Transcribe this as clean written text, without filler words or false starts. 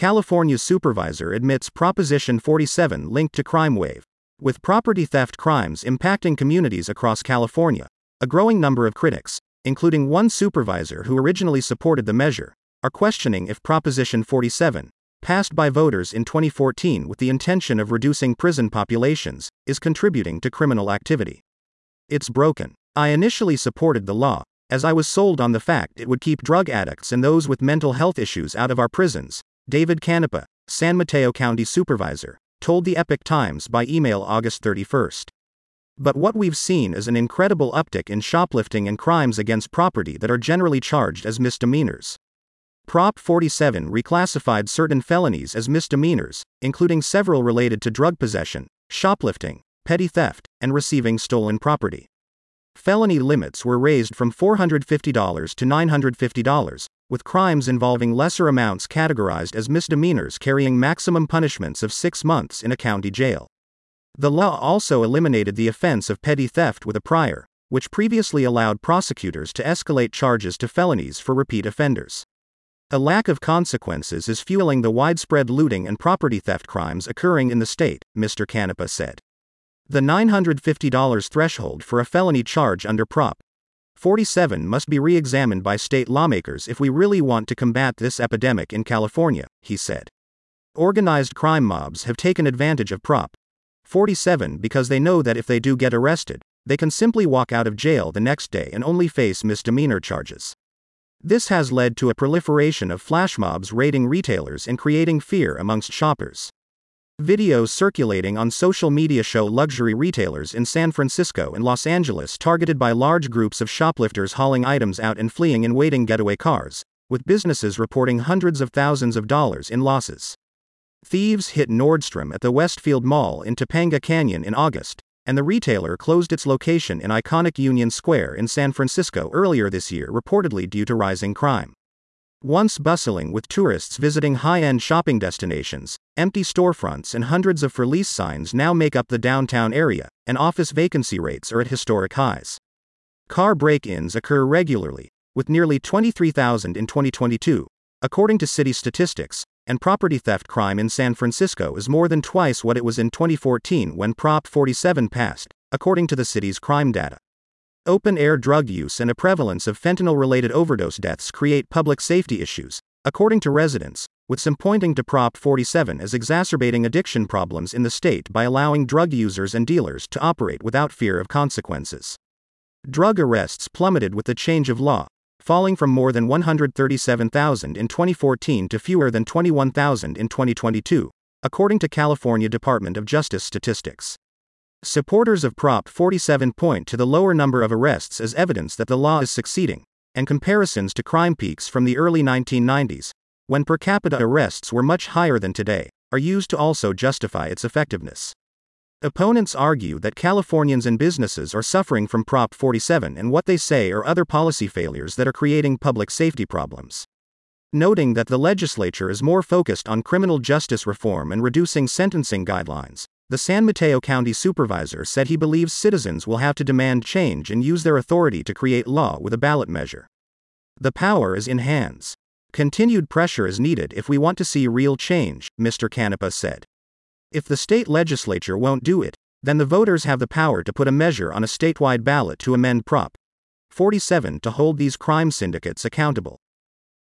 California's supervisor admits Proposition 47 linked to crime wave. With property theft crimes impacting communities across California, a growing number of critics, including one supervisor who originally supported the measure, are questioning if Proposition 47, passed by voters in 2014 with the intention of reducing prison populations, is contributing to criminal activity. It's broken. I initially supported the law, as I was sold on the fact it would keep drug addicts and those with mental health issues out of our prisons, David Canepa, San Mateo County supervisor, told the Epoch Times by email August 31. But what we've seen is an incredible uptick in shoplifting and crimes against property that are generally charged as misdemeanors. Prop 47 reclassified certain felonies as misdemeanors, including several related to drug possession, shoplifting, petty theft, and receiving stolen property. Felony limits were raised from $450 to $950, with crimes involving lesser amounts categorized as misdemeanors carrying maximum punishments of 6 months in a county jail. The law also eliminated the offense of petty theft with a prior, which previously allowed prosecutors to escalate charges to felonies for repeat offenders. A lack of consequences is fueling the widespread looting and property theft crimes occurring in the state, Mr. Canepa said. The $950 threshold for a felony charge under Prop 47 must be re-examined by state lawmakers if we really want to combat this epidemic in California, he said. Organized crime mobs have taken advantage of Prop 47 because they know that if they do get arrested, they can simply walk out of jail the next day and only face misdemeanor charges. This has led to a proliferation of flash mobs raiding retailers and creating fear amongst shoppers. Videos circulating on social media show luxury retailers in San Francisco and Los Angeles targeted by large groups of shoplifters hauling items out and fleeing in waiting getaway cars, with businesses reporting hundreds of thousands of dollars in losses. Thieves hit Nordstrom at the Westfield Mall in Topanga Canyon in August, and the retailer closed its location in iconic Union Square in San Francisco earlier this year, reportedly due to rising crime. Once bustling with tourists visiting high-end shopping destinations, empty storefronts and hundreds of for-lease signs now make up the downtown area, and office vacancy rates are at historic highs. Car break-ins occur regularly, with nearly 23,000 in 2022, according to city statistics, and property theft crime in San Francisco is more than twice what it was in 2014 when Prop 47 passed, according to the city's crime data. Open-air drug use and a prevalence of fentanyl-related overdose deaths create public safety issues, according to residents, with some pointing to Prop 47 as exacerbating addiction problems in the state by allowing drug users and dealers to operate without fear of consequences. Drug arrests plummeted with the change of law, falling from more than 137,000 in 2014 to fewer than 21,000 in 2022, according to California Department of Justice statistics. Supporters of Prop 47 point to the lower number of arrests as evidence that the law is succeeding, and comparisons to crime peaks from the early 1990s, when per capita arrests were much higher than today, are used to also justify its effectiveness. Opponents argue that Californians and businesses are suffering from Prop 47 and what they say are other policy failures that are creating public safety problems. Noting that the legislature is more focused on criminal justice reform and reducing sentencing guidelines, the San Mateo County supervisor said he believes citizens will have to demand change and use their authority to create law with a ballot measure. The power is in hands. Continued pressure is needed if we want to see real change, Mr. Canepa said. If the state legislature won't do it, then the voters have the power to put a measure on a statewide ballot to amend Prop 47 to hold these crime syndicates accountable.